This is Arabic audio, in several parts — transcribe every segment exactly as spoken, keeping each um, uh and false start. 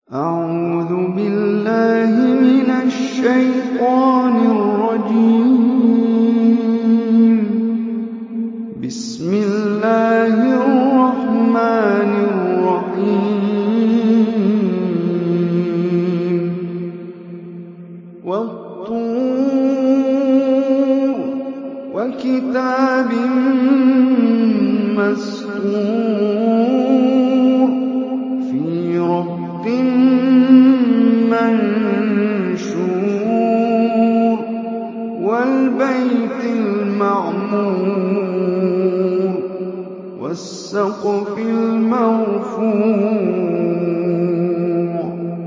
أعوذ بالله من الشيطان الرجيم. بسم الله الرحمن الرحيم. والطور وكتاب مسطور في رق منشور والبيت المعمور والسقف المرفوع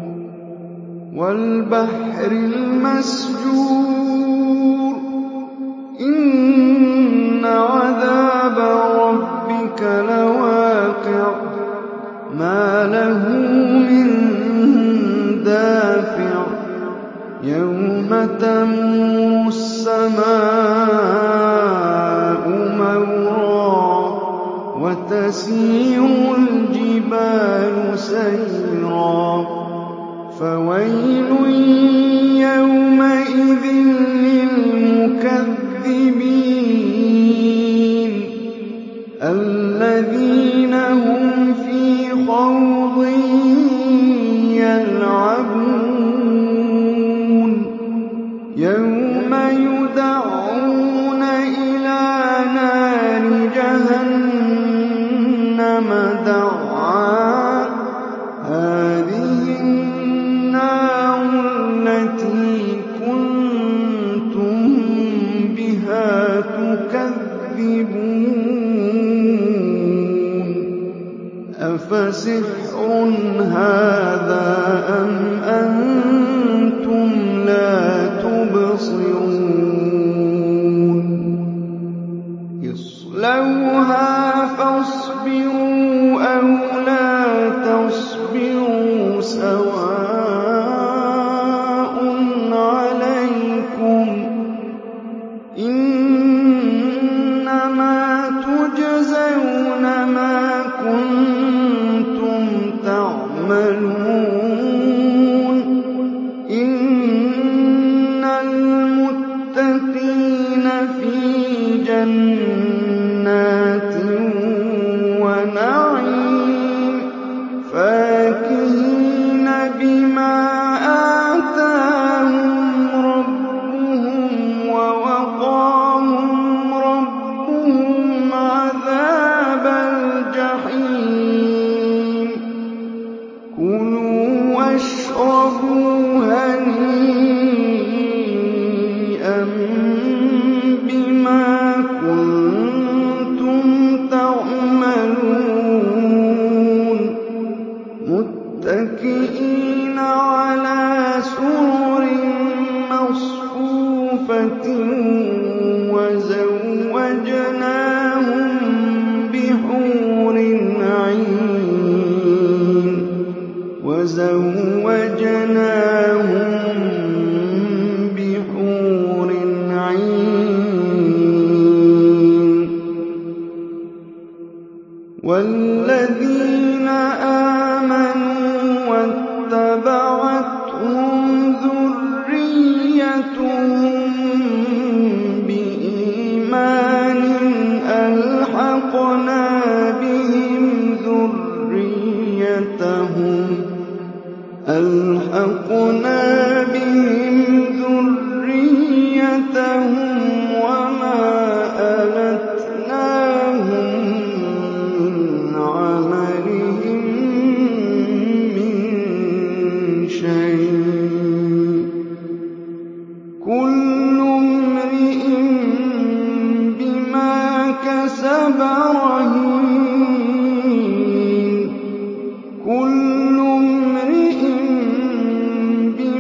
والبحر المسجور إن عذاب ربك لواقع ما له من دافع يوم تمور السماء مورا وتسير الجبال سيرا فويل يومئذ للمكذبين الذين هم في خوض يلعبون يوم يدعون إلى نار جهنم دعا هذه النار التي كنتم بها تكذبون أفسحر هذا أم أنتم لا تبصرون اصلوها فاصبروا أو لا تصبروا سواء عليكم إنما تجزون ما كنتم تعملون إن المتقين في جنات ونعيم فاكهين بما آتاهم ربهم ووقاهم ربهم عذاب الجحيم كلوا واشربوا هنيئا بما كنتم تعملون متكئين على سرر مصفوفة وزوجناهم بحور عين وزوجناهم بحور عين والذين آمنوا واتبعتهم ذريتهم بإيمان ألحقنا بهم ذريتهم ألحقنا بهم ذريتهم وما ألتناهم من عملهم من شيء كل امرئ بما كسب رهين كل امرئ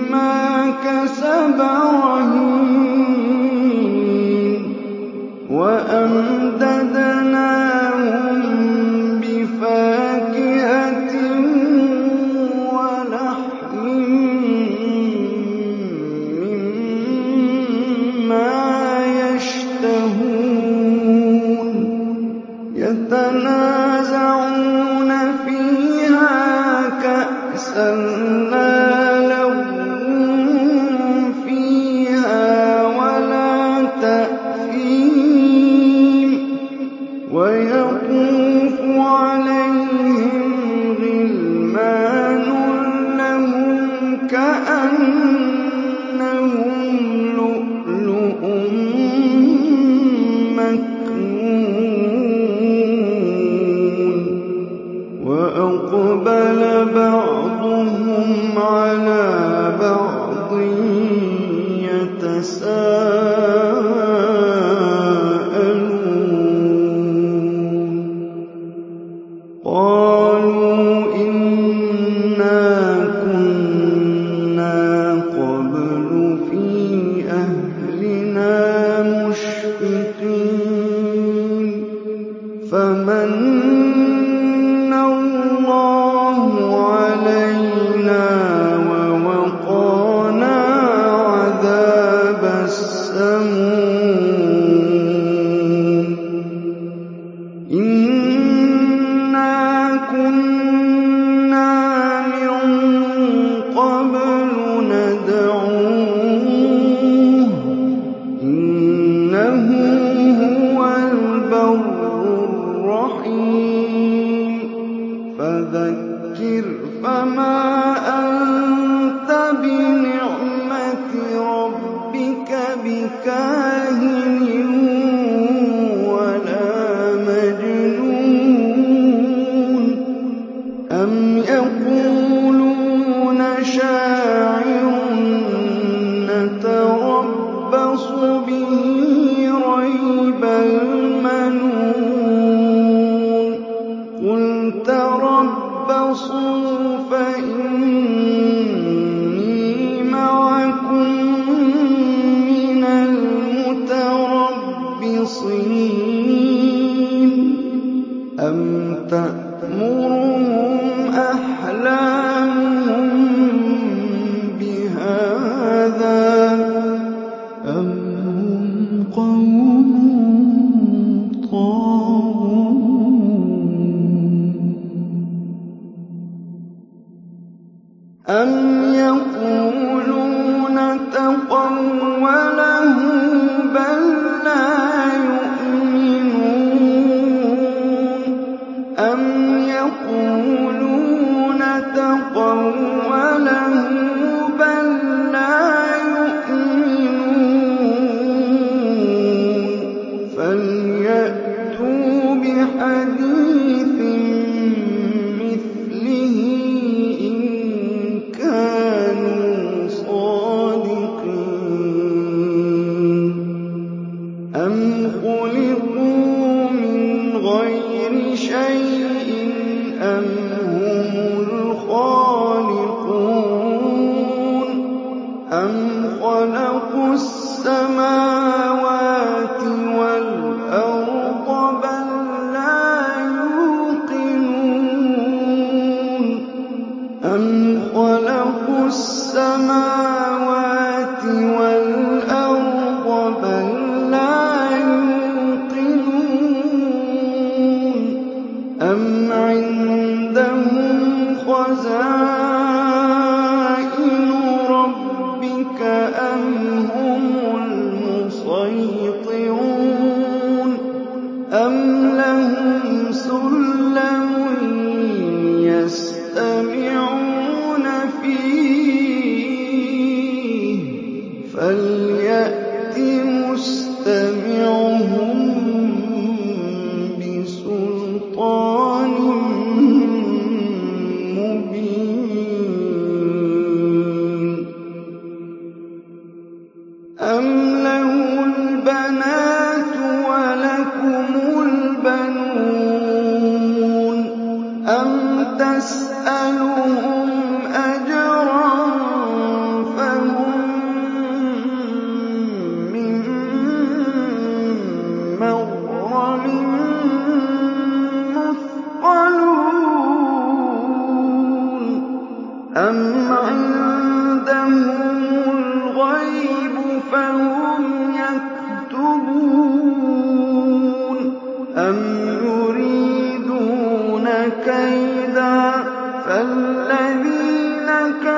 كَيْدًا فَالَّذِينَ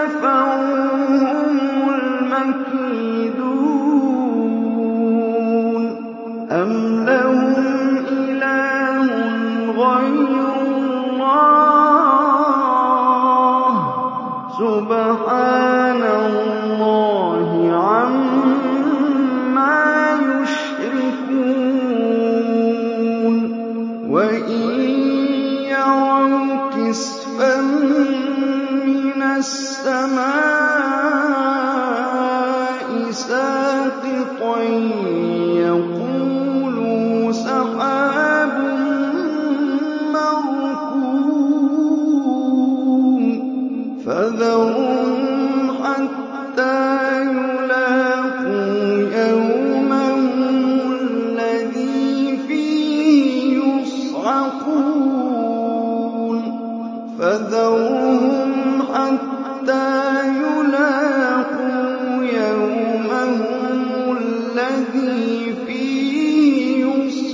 كَفَرُوا هُمُ الْمَكِيدُونَ أَمْ لَهُمْ إِلَٰهٌ غَيْرُ اللَّهِ سُبْحَانَ اللَّهِ عَمَّا يُشْرِكُونَ وَإِن يَرَوْا كِسْفًا مِّنَ السَّمَاءِ سَاقِطًا يَقُولُوا سَحَابٌ مَّرْكُومٌ فَذَرْهُمْ حَتَّىٰ يُلَاقُوا يَوْمَهُمُ الَّذِي فِيهِ يُصْعَقُونَ فَذَرْهُمْ حَتَّىٰ يُلَاقُوا يَوْمَهُمُ الَّذِي فِيهِ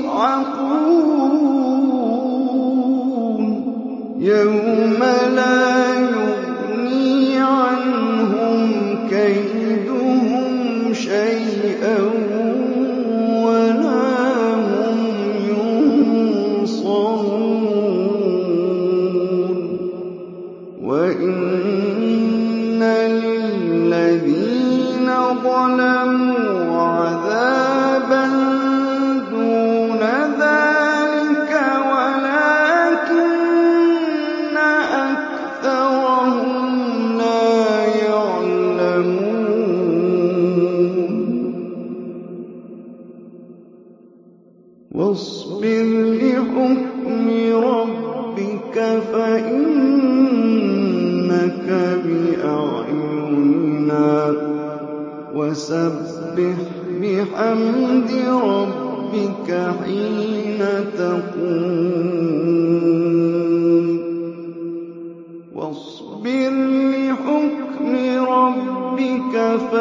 يُصْعَقُونَ يَوْمَ لَا يُغْنِي عَنْهُمْ كَيْدُهُمْ شَيْئًا وَلَا هُمْ يُنصَرُونَ وَإِنَّ لِلَّذِينَ ظَلَمُوا عَذَابًا دُونَ ذَٰلِكَ وَلَٰكِنَّ أَكْثَرَهُمْ لَا يَعْلَمُونَ وَاصْبِرْ لِحُكْمِ رَبِّكَ فَإِنَّكَ بِأَعْيُنِنَا وَسَبِّحْ بِحَمْدِ رَبِّكَ حِينَ تَقُومُ وَاصْبِرْ لِحُكْمِ رَبِّكَ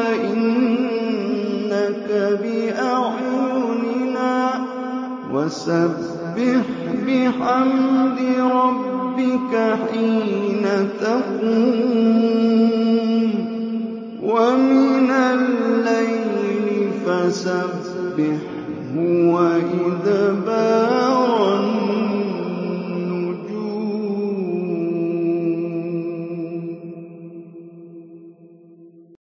فَإِنَّكَ بِأَعْيُنِنَا وَسَبِّحْ بِحَمْدِ رَبِّكَ حِينَ تَقُومُ وَمِنَ اللَّيْلِ فَسَبِّحْهُ وَإِدْبَارَ